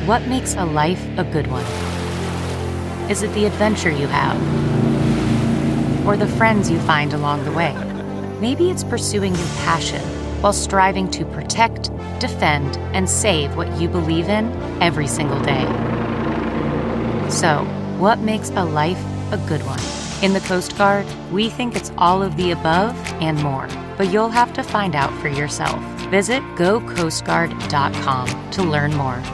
What makes a life a good one? Is it the adventure you have? Or the friends you find along the way? Maybe it's pursuing your passion while striving to protect, defend, and save what you believe in every single day. So, what makes a life a good one? In the Coast Guard, we think it's all of the above and more, but you'll have to find out for yourself. Visit gocoastguard.com to learn more.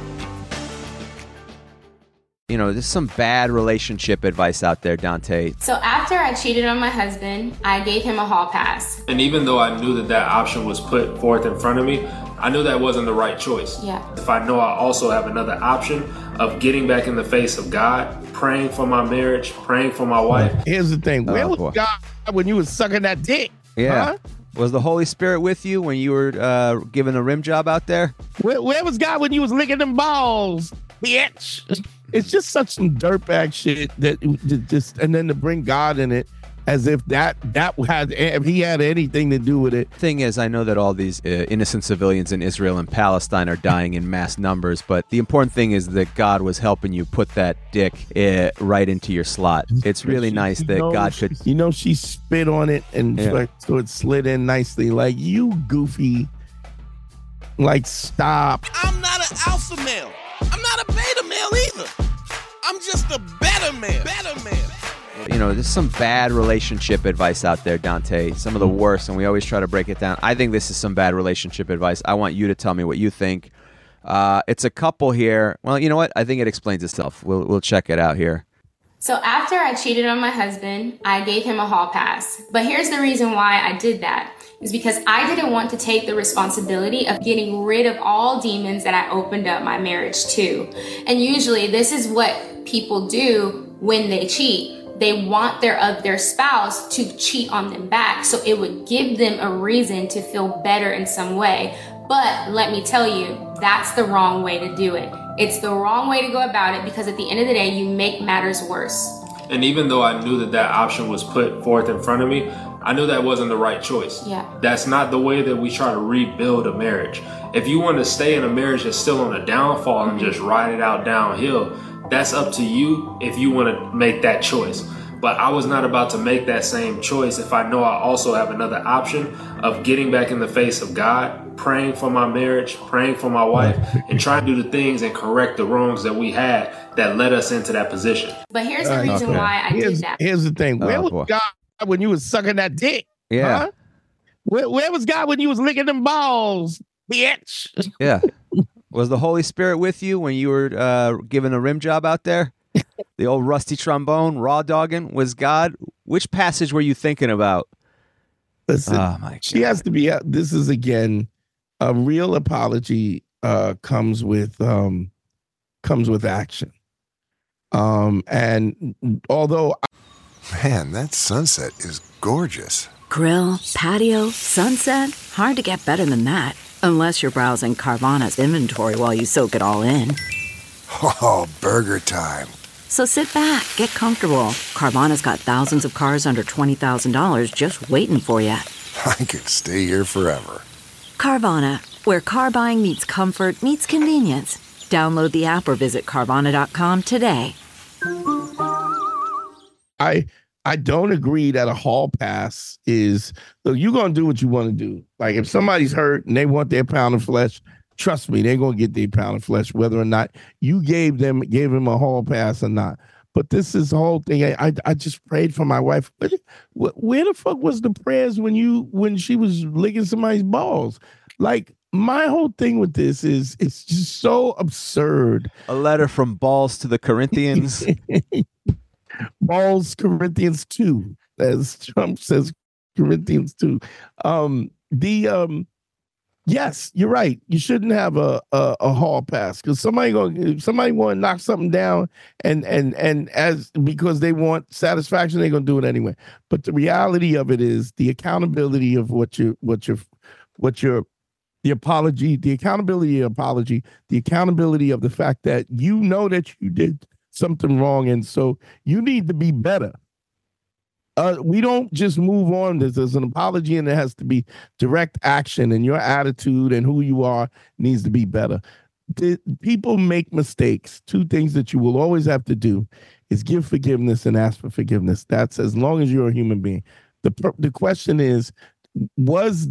You know, there's some bad relationship advice out there, Dante. So after I cheated on my husband, I gave him a hall pass. And even though I knew that that option was put forth in front of me, I knew that wasn't the right choice. Yeah. If I know I also have another option of getting back in the face of God, praying for my marriage, praying for my wife. Here's the thing. Where was God when you was sucking that dick? Yeah. Huh? Was the Holy Spirit with you when you were giving a rim job out there? Where was God when you was licking them balls, bitch? It's just such some dirtbag shit that just, and then to bring God in it as if that had, if he had anything to do with it. Thing is, I know that all these innocent civilians in Israel and Palestine are dying in mass numbers, but the important thing is that God was helping you put that dick right into your slot. It's really nice that God could. You know, she spit on it and so it slid in nicely. Like, you goofy. Like, stop. I'm not an alpha male. I'm not a beta male either. I'm just a better man. You know, there's some bad relationship advice out there, Dante. Some of the worst, and we always try to break it down. I think this is some bad relationship advice. I want you to tell me what you think. It's a couple here. Well, you know what? I think it explains itself. We'll check it out here. So after I cheated on my husband, I gave him a hall pass. But here's the reason why I did that. Is because I didn't want to take the responsibility of getting rid of all demons that I opened up my marriage to. And usually this is what people do when they cheat. They want their spouse to cheat on them back, so it would give them a reason to feel better in some way. But let me tell you, that's the wrong way to do it. It's the wrong way to go about it, because at the end of the day, you make matters worse. And even though I knew that that option was put forth in front of me, I knew that wasn't the right choice. Yeah. That's not the way that we try to rebuild a marriage. If you want to stay in a marriage that's still on a downfall and just ride it out downhill, that's up to you if you want to make that choice. But I was not about to make that same choice if I know I also have another option of getting back in the face of God, praying for my marriage, praying for my wife, and trying to do the things and correct the wrongs that we had that led us into that position. But here's the reason why I did that. Here's the thing. Where was God when you was sucking that dick? Yeah. Huh? Where was God when you was licking them balls, bitch? Yeah. Was the Holy Spirit with you when you were giving a rim job out there? The old rusty trombone, raw dogging, was God? Which passage were you thinking about? Listen, oh my God. She has to be. This is again a real apology. Comes with action. And although, man, that sunset is gorgeous. Grill, patio, sunset. Hard to get better than that, unless you're browsing Carvana's inventory while you soak it all in. Oh, burger time. So sit back, get comfortable. Carvana's got thousands of cars under $20,000 just waiting for you. I could stay here forever. Carvana, where car buying meets comfort, meets convenience. Download the app or visit Carvana.com today. I don't agree that a hall pass is, so you're going to do what you want to do. Like, if somebody's hurt and they want their pound of flesh, trust me, they're going to get their pound of flesh, whether or not you gave him a hall pass or not. But this is the whole thing. I just prayed for my wife. Where the fuck was the prayers when she was licking somebody's balls? Like, my whole thing with this is it's just so absurd. A letter from Balls to the Corinthians. Balls, Corinthians 2, as Trump says, Corinthians 2. Yes, you're right. You shouldn't have a hall pass, because somebody want to knock something down and as because they want satisfaction, they're gonna do it anyway. But the reality of it is the accountability of the accountability of the fact that you know that you did something wrong, and so you need to be better. We don't just move on. There's an apology, and there has to be direct action, and your attitude and who you are needs to be better. people make mistakes. Two things that you will always have to do is give forgiveness and ask for forgiveness. That's as long as you're a human being. The question is, is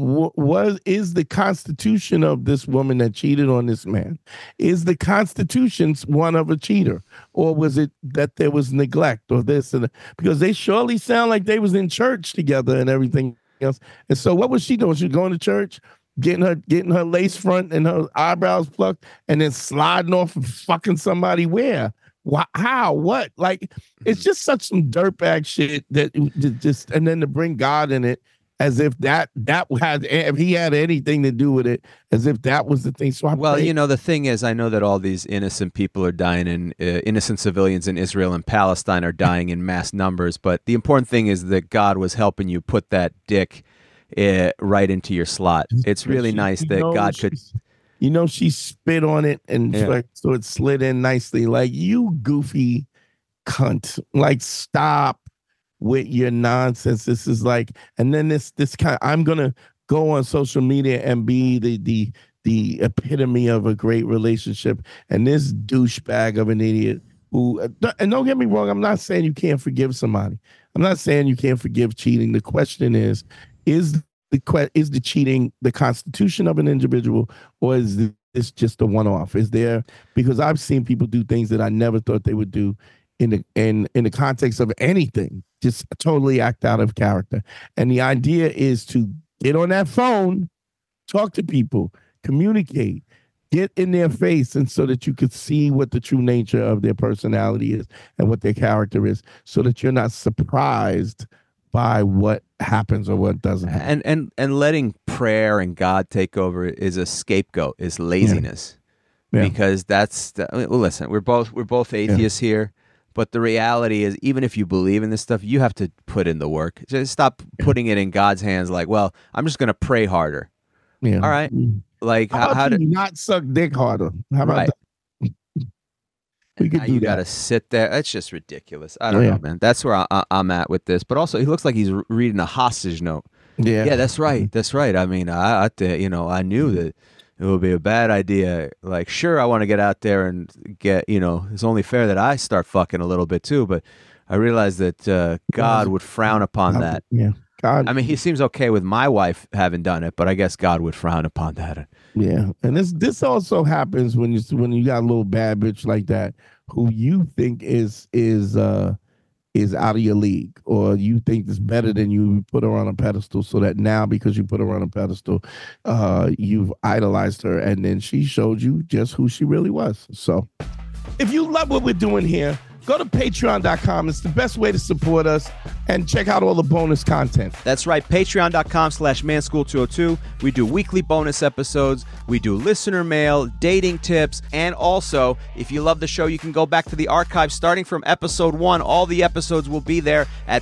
the constitution of this woman that cheated on this man, is the constitution's one of a cheater, or was it that there was neglect or this and that? Because they surely sound like they was in church together and everything else. And so what was she doing? She was going to church, getting her lace front and her eyebrows plucked, and then sliding off and fucking somebody where? Why, how? What? Like, it's just such some dirtbag shit that just, and then to bring God in it as if that had, if he had anything to do with it, as if that was the thing. So the thing is, I know that all these innocent people are dying, and innocent civilians in Israel and Palestine are dying in mass numbers. But the important thing is that God was helping you put that dick right into your slot. It's really nice that God could. She spit on it and so it slid in nicely. Like, you goofy cunt. Like, stop with your nonsense. This is like, and then this kind of, I'm gonna go on social media and be the epitome of a great relationship, and this douchebag of an idiot who, and don't get me wrong, I'm not saying you can't forgive somebody. I'm not saying you can't forgive cheating. The question is the cheating the constitution of an individual, or is this just a one-off? Is there, because I've seen people do things that I never thought they would do in the context of anything, just totally act out of character. And the idea is to get on that phone, talk to people, communicate, get in their face, and so that you could see what the true nature of their personality is and what their character is, so that you're not surprised by what happens or what doesn't happen. And letting prayer and God take over is a scapegoat, is laziness. Yeah. Because listen, we're both atheists here. But the reality is, even if you believe in this stuff, you have to put in the work. Just stop putting it in God's hands. Like, well, I'm just going to pray harder. Yeah. All right. Like, how do you not suck dick harder? How about that? We could do you got to sit there. It's just ridiculous. I don't know, man. That's where I'm at with this. But also, he looks like he's reading a hostage note. Yeah, that's right. That's right. I mean, I knew that it would be a bad idea. Like, sure, I want to get out there and get, it's only fair that I start fucking a little bit too. But I realized that God would frown upon that. Yeah. God. I mean, he seems okay with my wife having done it, but I guess God would frown upon that. Yeah. And this also happens when you got a little bad bitch like that who you think is out of your league, or you think is better than you, put her on a pedestal, so that now, because you put her on a pedestal, you've idolized her, and then she showed you just who she really was. So if you love what we're doing here, go to patreon.com. It's the best way to support us, and check out all the bonus content. That's right. Patreon.com/manschool202. We do weekly bonus episodes. We do listener mail, dating tips, and also, if you love the show, you can go back to the archive starting from episode 1. All the episodes will be there at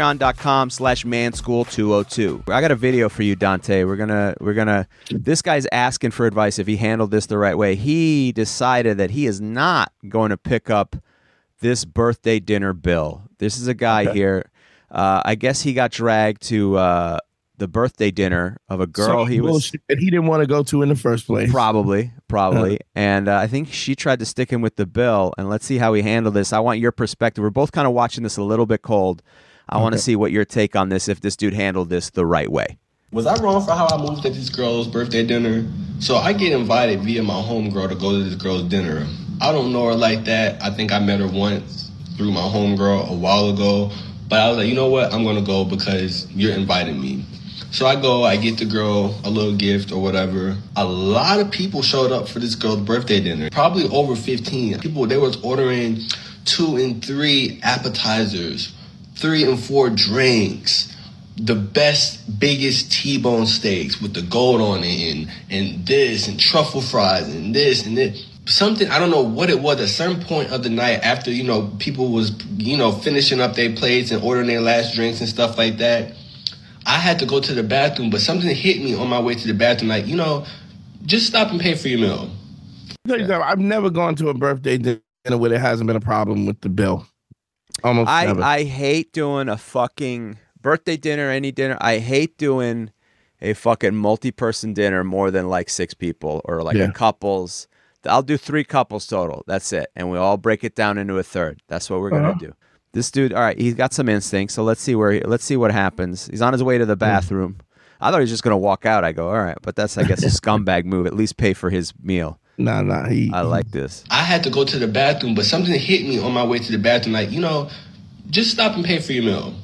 patreon.com/manschool202. I got a video for you, Dante. We're gonna. This guy's asking for advice if he handled this the right way. He decided that he is not going to pick up this birthday dinner bill. This is a guy here. I guess he got dragged to the birthday dinner of a girl that he didn't want to go to in the first place. Probably. And I think she tried to stick him with the bill. And let's see how he handled this. I want your perspective. We're both kind of watching this a little bit cold. I want to see what your take on this, if this dude handled this the right way. Was I wrong for how I moved at this girl's birthday dinner? So I get invited via my homegirl to go to this girl's dinner. I don't know her like that. I think I met her once through my homegirl a while ago. But I was like, you know what? I'm going to go because you're inviting me. So I go, I get the girl a little gift or whatever. A lot of people showed up for this girl's birthday dinner. Probably over 15. People, they was ordering 2 and 3 appetizers, 3 and 4 drinks, the best, biggest T-bone steaks with the gold on it, and this, and truffle fries, and this, and this. Something, I don't know what it was, at a certain point of the night after, people was, finishing up their plates and ordering their last drinks and stuff like that, I had to go to the bathroom, but something hit me on my way to the bathroom, like, just stop and pay for your meal. I've never gone to a birthday dinner where there hasn't been a problem with the bill. Almost never. I hate doing a fucking birthday dinner, any dinner. I hate doing a fucking multi-person dinner more than like 6 people or like a couples. I'll do 3 couples total. That's it, and we all break it down into a third. That's what we're gonna do. This dude, all right, he's got some instincts. So let's see what happens. He's on his way to the bathroom. I thought he was just gonna walk out. I go, all right, but that's, I guess, a scumbag move. At least pay for his meal. Nah. I like this. I had to go to the bathroom, but something hit me on my way to the bathroom. Like, just stop and pay for your meal.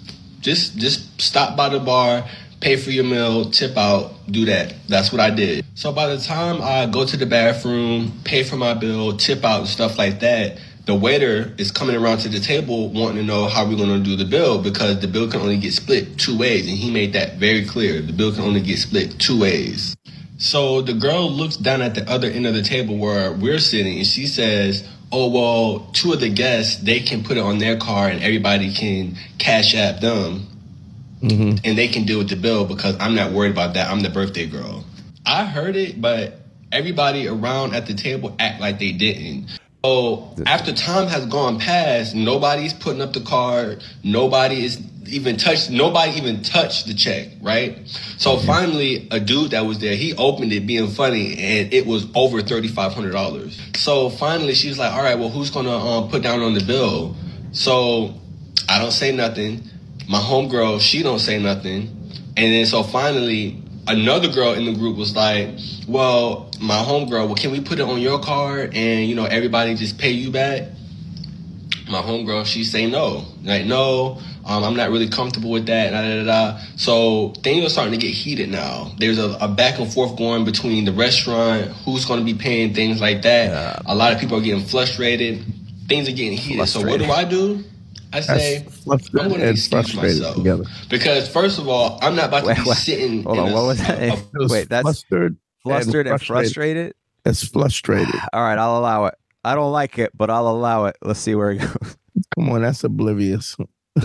Just stop by the bar, pay for your meal, tip out, do that. That's what I did. So by the time I go to the bathroom, pay for my bill, tip out and stuff like that, the waiter is coming around to the table wanting to know how we're going to do the bill, because the bill can only get split 2 ways. And he made that very clear. The bill can only get split 2 ways. So the girl looks down at the other end of the table where we're sitting, and she says, oh, well, 2 of the guests, they can put it on their card and everybody can cash app them. And they can deal with the bill because I'm not worried about that. I'm the birthday girl. I heard it, but everybody around at the table act like they didn't. So after time has gone past, nobody's putting up the card. Nobody even touched the check, right? So finally, a dude that was there, he opened it being funny, and it was over $3,500. So finally, she's like, all right, well, who's gonna put down on the bill? So I don't say nothing. My homegirl, she don't say nothing. And then so finally, another girl in the group was like, well, my homegirl, well, can we put it on your card and, everybody just pay you back? My homegirl, she say no. Like, no, I'm not really comfortable with that. So things are starting to get heated now. There's a back and forth going between the restaurant, who's going to be paying, things like that. Yeah. A lot of people are getting frustrated. Things are getting heated. So what do? I say, I'm going to excuse myself. Together. Because, first of all, I'm not about to be sitting. Hold on, what was that? Wait, that's flustered and frustrated? It's frustrated. All right, I'll allow it. I don't like it, but I'll allow it. Let's see where it goes. Come on, that's oblivious.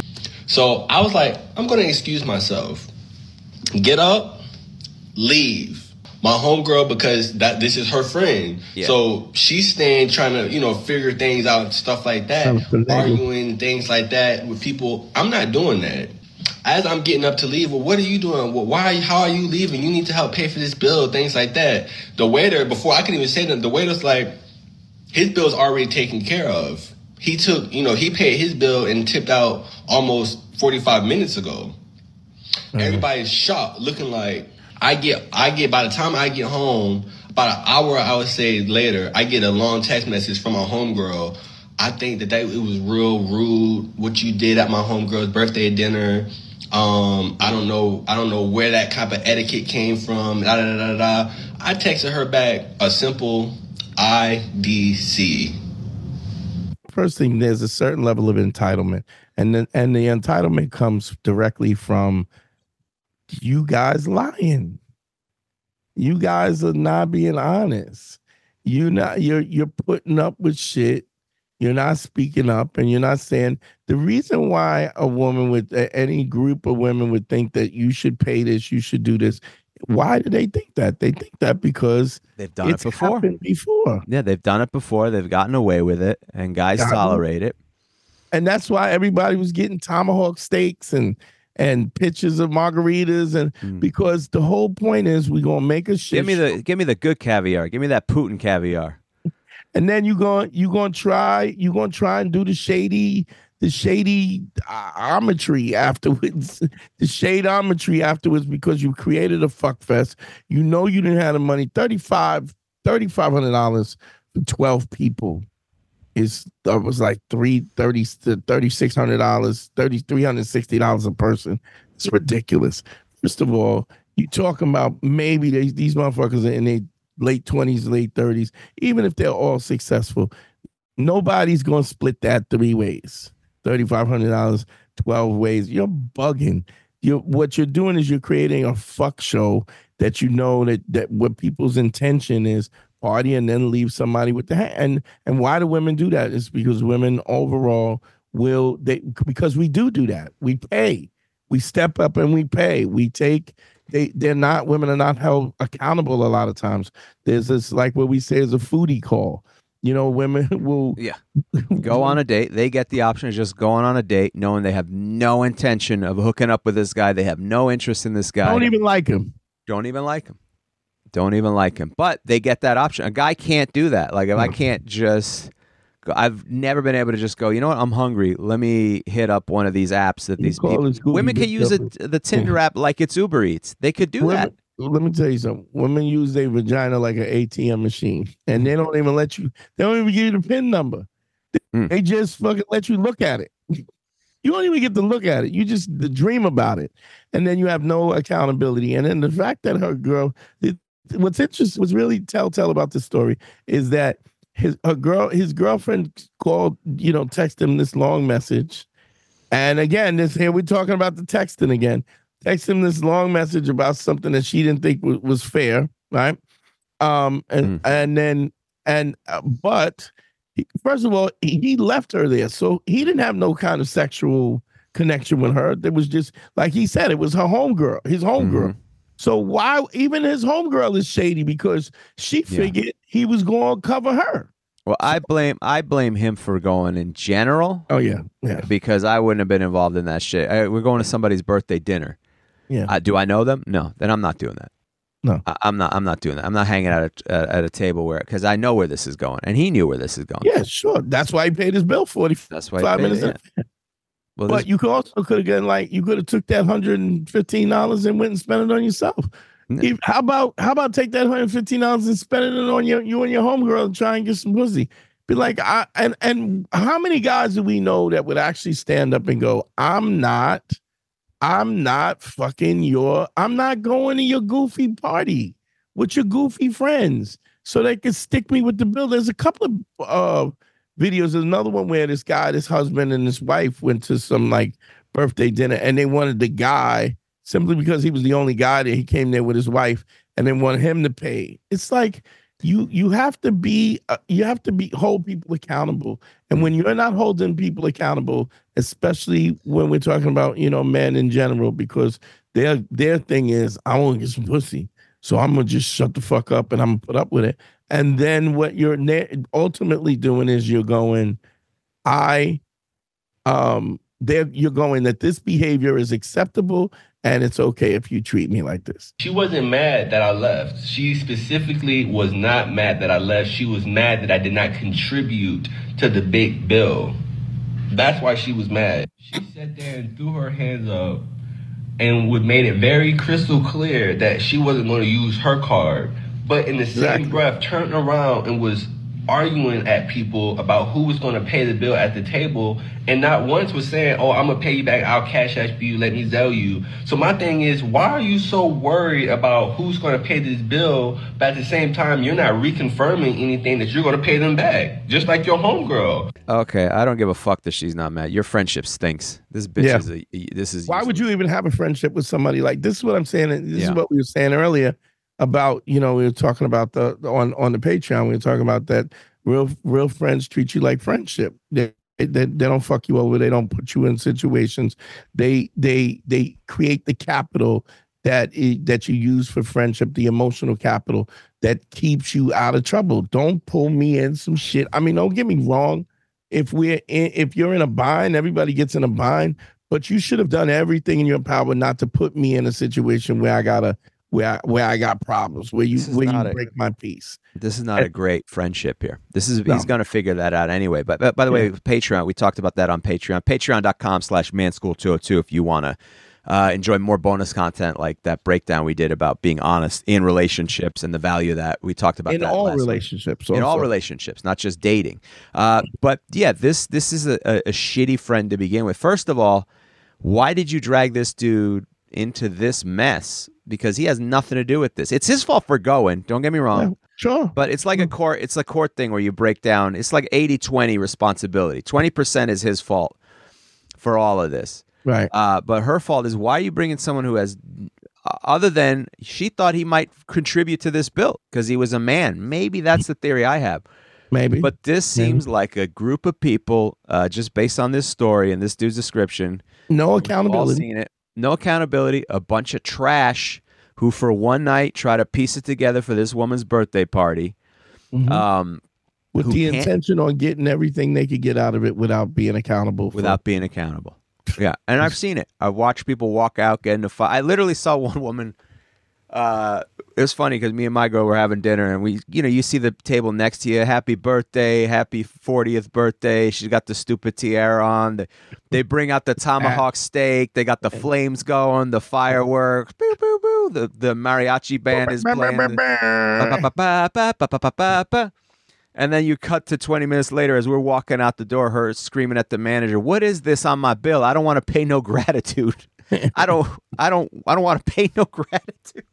So I was like, I'm going to excuse myself. Get up, leave. My homegirl, because this is her friend. Yeah. So she's staying trying to, figure things out and stuff like that. Arguing, things like that with people. I'm not doing that. As I'm getting up to leave, well, what are you doing? Well, how are you leaving? You need to help pay for this bill, things like that. The waiter, before I could even say that, the waiter's like, his bill's already taken care of. He took, he paid his bill and tipped out almost 45 minutes ago. Everybody's shocked, looking like, I get by the time I get home, about an hour, I would say later, I get a long text message from my homegirl. I think that it was real rude what you did at my homegirl's birthday dinner. I don't know where that type of etiquette came from. I texted her back a simple IDC. First thing, there's a certain level of entitlement, and the entitlement comes directly from you guys lying. You guys are not being honest. You're putting up with shit. You're not speaking up, and you're not saying the reason why a woman with any group of women would think that you should pay this, you should do this. Why do they think that? They think that because they've done it before. Before. Yeah, they've done it before. They've gotten away with it, and guys tolerate it. And that's why everybody was getting tomahawk steaks and pictures of margaritas, and because the whole point is we're gonna make a shit. Give me the good caviar. Give me that Putin caviar. And then you're gonna try and do the shady ometry afterwards, the shadeometry afterwards, because you created a fuck fest. You didn't have the money. $3,500 for 12 people. That was like $3,600, $360 a person. It's ridiculous. First of all, you talking about maybe these motherfuckers are in their late 20s, late 30s. Even if they're all successful, nobody's gonna split that 3 ways. $3,500, 12 ways. You're bugging. What you're doing is you're creating a fuck show that that what people's intention is. Party and then leave somebody with the hand. And why do women do that? It's because women overall because we do that. We pay. We step up and we pay. We take. Women are not held accountable a lot of times. There's this, like what we say is a foodie call. Women will go on a date. They get the option of just going on a date, knowing they have no intention of hooking up with this guy. They have no interest in this guy. Don't even like him. Don't even like him. But they get that option. A guy can't do that. Like if I can't just go, I've never been able to just go, you know what, I'm hungry. Let me hit up one of these apps that these people. Women can use the Tinder app like it's Uber Eats. They could do that. Let me tell you something. Women use their vagina like an ATM machine, and they don't even let you. They don't even give you the PIN number. They just fucking let you look at it. You don't even get to look at it. You just dream about it, and then you have no accountability. And then the fact that her girl, what's interesting, what's really telltale about this story is that his girlfriend called, text him this long message, and again, here we're talking about the texting again. Text him this long message about something that she didn't think was fair, right? But first of all, he left her there, so he didn't have no kind of sexual connection with her. There was just, like he said, it was her homegirl, his homegirl. So why even his homegirl is shady because she figured he was going to cover her. Well, I blame him for going in general. Oh yeah, because I wouldn't have been involved in that shit. We're going to somebody's birthday dinner. Yeah. Do I know them? No. Then I'm not doing that. No. I'm not doing that. I'm not hanging out at a table because I know where this is going, and he knew where this is going. Yeah, sure. That's why he paid his bill 45 That's why he paid minutes. It, Well, but you could have gotten you could have took that $115 and went and spent it on yourself. How about take that $115 and spend it on you and your homegirl and try and get some pussy? Be like, and how many guys do we know that would actually stand up and go, I'm not going to your goofy party with your goofy friends so they can stick me with the bill. There's a couple of videos. There's another one where this husband and his wife went to some birthday dinner, and they wanted the guy, simply because he was the only guy there, he came there with his wife, and they wanted him to pay. It's like you have to hold people accountable. And when you're not holding people accountable, especially when we're talking about, men in general, because their thing is, I want to get some pussy, so I'm going to just shut the fuck up and I'm going to put up with it. And then what you're ultimately doing is you're going, you're going that this behavior is acceptable and it's okay if you treat me like this. She wasn't mad that I left. She specifically was not mad that I left. She was mad that I did not contribute to the big bill. That's why she was mad. She sat there and threw her hands up and made it very crystal clear that she wasn't going to use her card. But in the same breath, turned around and was arguing at people about who was going to pay the bill at the table, and not once was saying, oh, I'm going to pay you back, I'll cash app you, let me Zelle you. So my thing is, why are you so worried about who's going to pay this bill, but at the same time, you're not reconfirming anything that you're going to pay them back, just like your homegirl. Okay, I don't give a fuck that she's not mad. Your friendship stinks. This bitch is Why would you even have a friendship with somebody like this? Is what I'm saying. This is what we were saying earlier. About, we were talking about on the Patreon, we were talking about that real friends treat you like friendship. They don't fuck you over. They don't put you in situations. They create the capital that you use for friendship, the emotional capital that keeps you out of trouble. Don't pull me in some shit. I mean, don't get me wrong. If you're in a bind, everybody gets in a bind, but you should have done everything in your power not to put me in a situation where I got problems, where you break my peace. This is not a great friendship here. He's going to figure that out anyway. But by the way, Patreon, we talked about that on Patreon. Patreon.com/manschool202 if you want to enjoy more bonus content like that breakdown we did about being honest in relationships and the value of that. We talked about in that all relationships. In all relationships, not just dating. But yeah, this is a shitty friend to begin with. First of all, why did you drag this dude into this mess? Because he has nothing to do with this. It's his fault for going. Don't get me wrong. Yeah, sure. But it's like a court thing where you break down. It's like 80-20 responsibility. 20% is his fault for all of this. Right. But her fault is, why are you bringing someone who has, other than she thought he might contribute to this bill because he was a man. Maybe that's the theory I have. Maybe. But this seems like a group of people, just based on this story and this dude's description. No accountability. All seen it. No accountability, a bunch of trash who for one night try to piece it together for this woman's birthday party. Mm-hmm. With the intention on getting everything they could get out of it without being accountable. Yeah, and I've seen it. I've watched people walk out, get into fight. I literally saw one woman It was funny because me and my girl were having dinner, and we, you see the table next to you. Happy birthday, happy 40th birthday. She's got the stupid tiara on. They bring out the tomahawk steak. They got the flames going, the fireworks. Boo, boo, boo. The mariachi band is playing. And then you cut to 20 minutes later as we're walking out the door, her screaming at the manager, "What is this on my bill? I don't want to pay no gratitude. I don't want to pay no gratitude."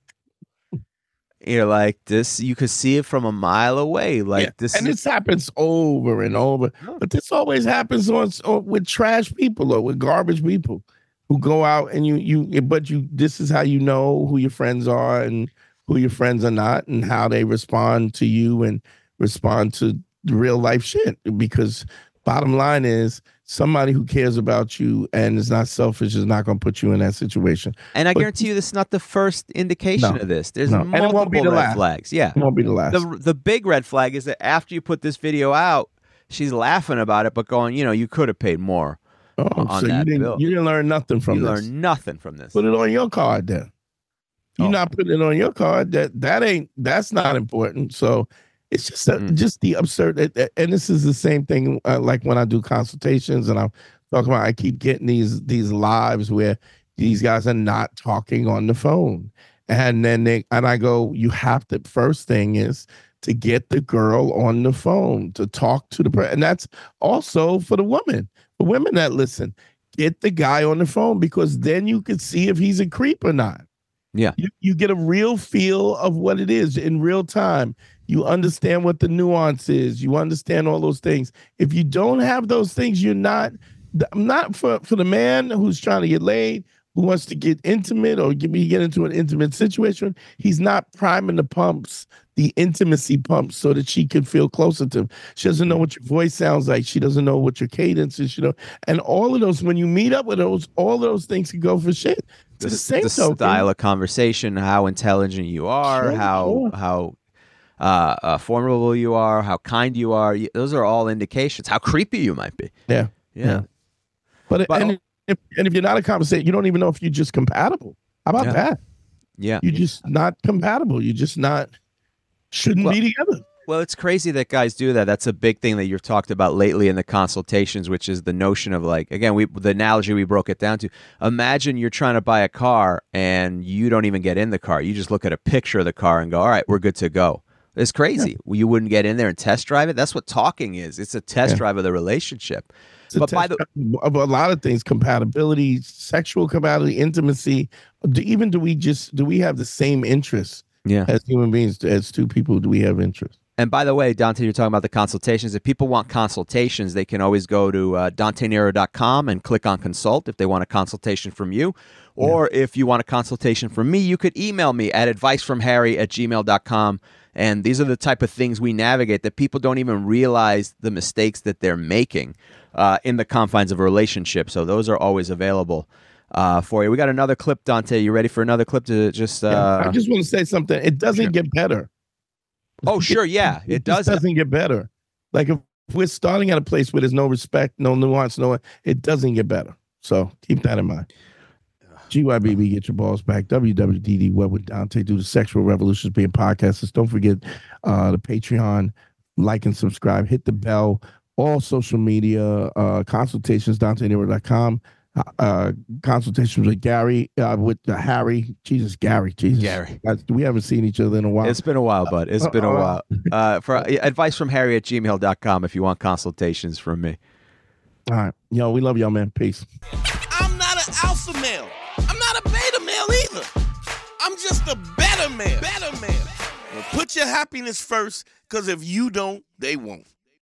You're like, this, you could see it from a mile away. Like this, and this happens over and over. But this always happens with trash people or with garbage people who go out and this is how you know who your friends are and who your friends are not, and how they respond to you and respond to real life shit. Because bottom line is, somebody who cares about you and is not selfish is not going to put you in that situation. And I guarantee you, this is not the first indication of this. There's multiple and it won't be the red flags. Yeah, it won't be the last. The big red flag is that after you put this video out, she's laughing about it, but going, you could have paid more on so that bill. You didn't learn nothing from this. You learned nothing from this. Put it on your card then. You're not putting it on your card. That's not important. So it's just the absurd. And this is the same thing like when I do consultations and I'm talking about, I keep getting these lives where these guys are not talking on the phone. And then I go, you have to, first thing is to get the girl on the phone, to talk to the person. And that's also for the woman. For women that listen, get the guy on the phone, because then you can see if he's a creep or not. Yeah. You get a real feel of what it is in real time. You understand what the nuance is. You understand all those things. If you don't have those things, you're not for the man who's trying to get laid, who wants to get intimate or get into an intimate situation. He's not priming the intimacy pumps, so that she can feel closer to him. She doesn't know what your voice sounds like. She doesn't know what your cadence is. And all of those, when you meet up with those, all of those things can go for shit. The style of conversation, how intelligent you are, how formidable you are, how kind you are. Those are all indications. How creepy you might be. Yeah. But if you're not a conversation, you don't even know if you're just compatible. How about that? Yeah. You're just not compatible. You're just shouldn't be together. Well, it's crazy that guys do that. That's a big thing that you've talked about lately in the consultations, which is the notion of, like, again, the analogy we broke it down to. Imagine you're trying to buy a car and you don't even get in the car. You just look at a picture of the car and go, all right, we're good to go. It's crazy. Yeah. You wouldn't get in there and test drive it. That's what talking is. It's a test drive of the relationship. But of a lot of things, compatibility, sexual compatibility, intimacy. Do we have the same interests as human beings? As two people, do we have interests? And by the way, Dante, you're talking about the consultations. If people want consultations, they can always go to DanteNero.com and click on consult if they want a consultation from you. Or if you want a consultation from me, you could email me at advicefromharry@gmail.com. And these are the type of things we navigate that people don't even realize the mistakes that they're making in the confines of a relationship. So those are always available for you. We got another clip, Dante. You ready for another clip to just... I just want to say something. It doesn't get better. Oh, sure, yeah. It doesn't get better. Like, if we're starting at a place where there's no respect, no nuance, it doesn't get better. So keep that in mind. GYBB, get your balls back. WWDD, What Would Dante Do? The Sexual Revolution is being podcasters. Don't forget the Patreon. Like and subscribe. Hit the bell. All social media. Consultations, DanteNero.com. Consultations with Gary, with Harry. Gary. We haven't seen each other in a while. It's been a while, bud. It's been a while. For advice from Harry at gmail.com if you want consultations from me. All right. Yo, we love y'all, man. Peace. I'm not an alpha male. I'm not a beta male either. I'm just a better man. Well, put your happiness first, because if you don't, they won't.